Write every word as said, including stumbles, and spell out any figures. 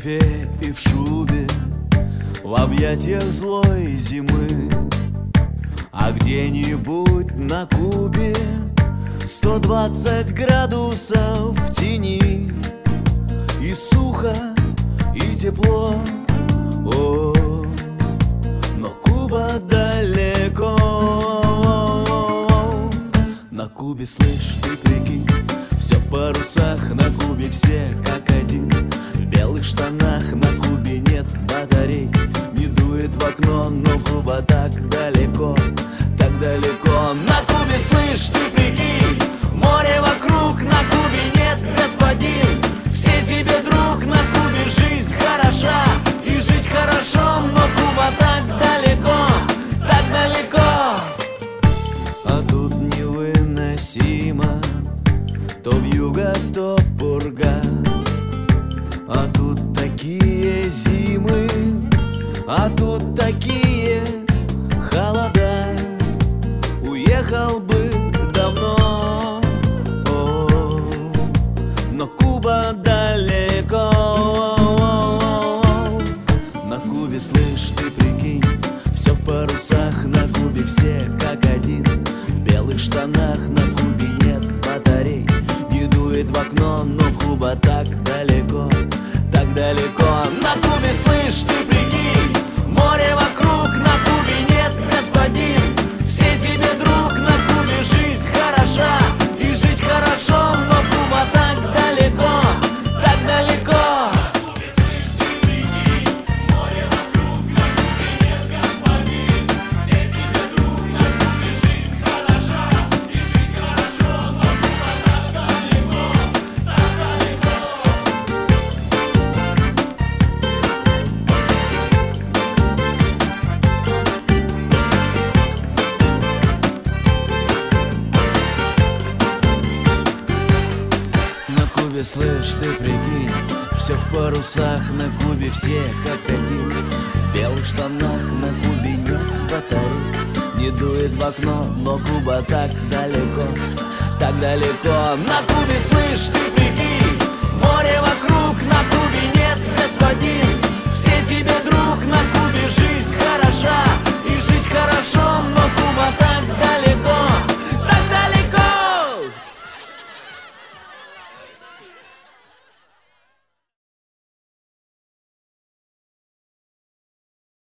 шарфе и в шубе, в объятиях злой зимы. А где-нибудь на Кубе сто двадцать градусов в тени, и сухо, и тепло. О, но Куба далеко. На Кубе, слышь, ты прикинь, все в парусах, на Кубе все как один. В белых штанах на Кубе нет батарей, не дует в окно, но Куба так далеко, так далеко. На Кубе, слышь, ты прикинь, море вокруг, на Кубе нет господин. Все тебе друг, на Кубе жизнь хороша, и жить хорошо, но Куба так далеко, так далеко. А тут невыносимо, то вьюга, то пурга. А тут такие зимы, а тут такие холода. Уехал бы давно, о, но Куба далеко. На Кубе, слышь, ты прикинь, все в парусах, на Кубе все как один. В белых штанах на Кубе нет батарей, не дует в окно, но Куба так далеко, так далеко. На Кубе, слышь, ты прикинь, море вокруг, на Кубе нет господин. Все тебе друг, на Кубе жизнь хороша, и жить хорошо, но Куба так далеко, так далеко. Слышь, ты прикинь, все в парусах, на Кубе все как один. В белых штанах на Кубе нет батарей, не дует в окно, но Куба так далеко, так далеко. На Кубе, слышь, ты прикинь,